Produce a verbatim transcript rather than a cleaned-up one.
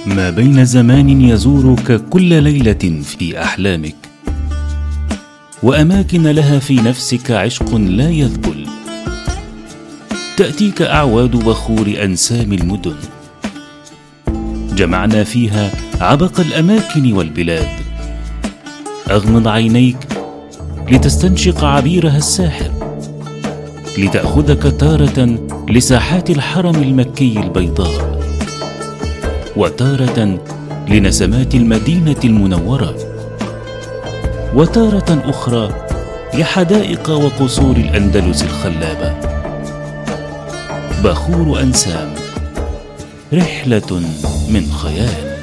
ما بين زمان يزورك كل ليلة في أحلامك، وأماكن لها في نفسك عشق لا يذبل. تأتيك أعواد بخور أنسام المدن، جمعنا فيها عبق الأماكن والبلاد. أغمض عينيك لتستنشق عبيرها الساحر، لتأخذك تارة لساحات الحرم المكي البيضاء، وتارة لنسمات المدينة المنورة، وتارة أخرى لحدائق وقصور الأندلس الخلابة. بخور أنسام، رحلة من خيال.